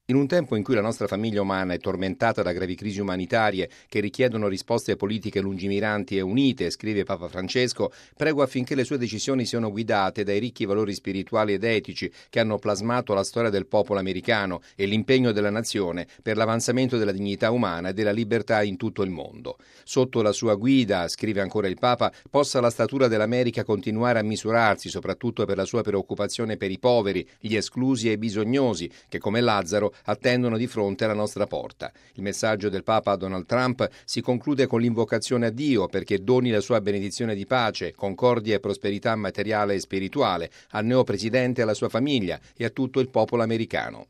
In un tempo in cui la nostra famiglia umana è tormentata da gravi crisi umanitarie che richiedono risposte politiche lungimiranti e unite, scrive Papa Francesco, prego affinché le sue decisioni siano guidate dai ricchi valori spirituali ed etici che hanno plasmato la storia del popolo americano e l'impegno della nazione per l'avanzamento della dignità umana e della libertà in tutto il mondo. Sotto la sua guida, scrive ancora il Papa, possa la statura dell'America continuare a misurarsi, soprattutto per la sua preoccupazione per i poveri, gli esclusi e i bisognosi, che come Lazzaro attendono di fronte alla nostra porta. Il messaggio del Papa a Donald Trump si conclude con l'invocazione a Dio perché doni la sua benedizione di pace, concordia e prosperità materiale e spirituale al neopresidente e alla sua famiglia e a tutto il popolo americano.